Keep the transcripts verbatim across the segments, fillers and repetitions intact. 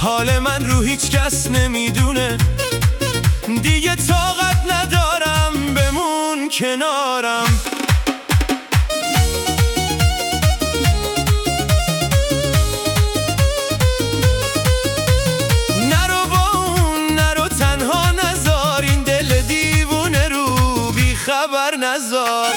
حال من رو هیچ کس نمیدونه، دیگه طاقت ندارم بمون کنارم. نرو با اون نرو تنها نذار، این دل دیوونه رو بی خبر نذار.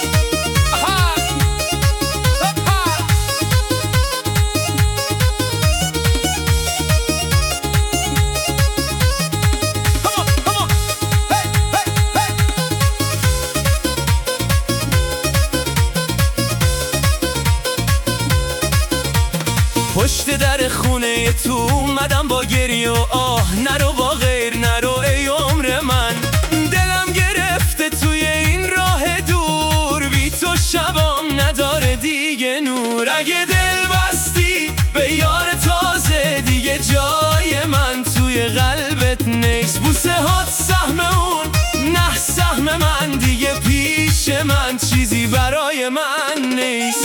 پشت در خونه تو اومدم با گریه و آه، نرو با غیر نرو ای عمر من. دلم گرفته توی این راه دور، بی تو شبام نداره دیگه نور. اگه دل بستی به یار تازه، دیگه جای من توی قلبت نیست. بوسه هات سهم اون نه سهم من، دیگه پیش من چیزی برای من نیست.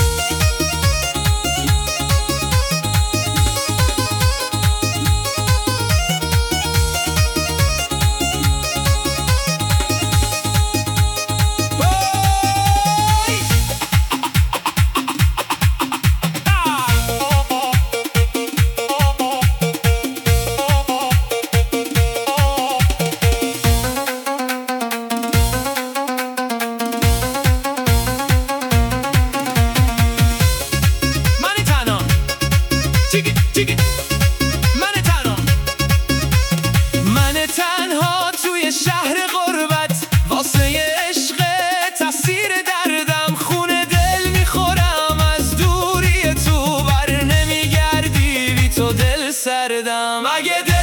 من تنها توی شهر غربت، واسه عشق تاثیر دردم، خونه دل میخورم از دوری تو، بر نمیگردی بی تو دل سردم. اگه